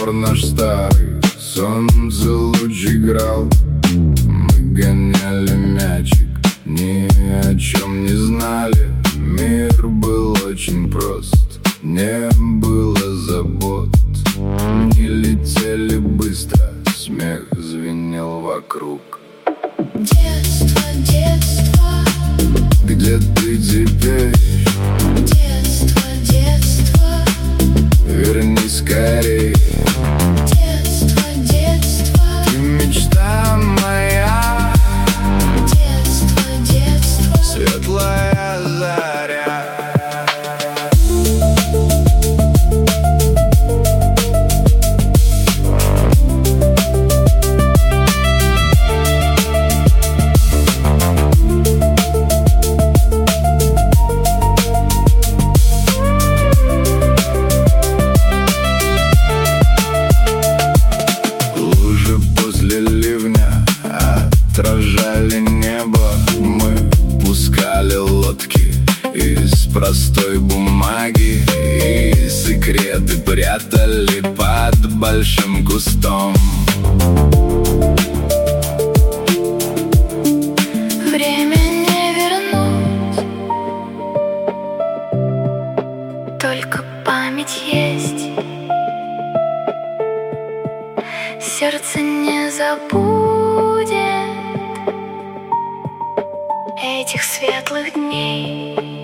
двор наш старый, солнце луч играл. Мы гоняли мячик, ни о чем не знали. Мир был очень прост, не было забот. Дни летели быстро, смех звенел вокруг. Детство, детство, Где ты теперь? детство, детство, Вернись скорей. детство, детство, Ты мечта моя, детство, детство. светлая заря. Лужи после ливня отражали небо. Мы пускали лодки из простой бумаги и секреты прятали под большим кустом. Время не вернуть, только память есть. Сердце не забудет этих светлых дней.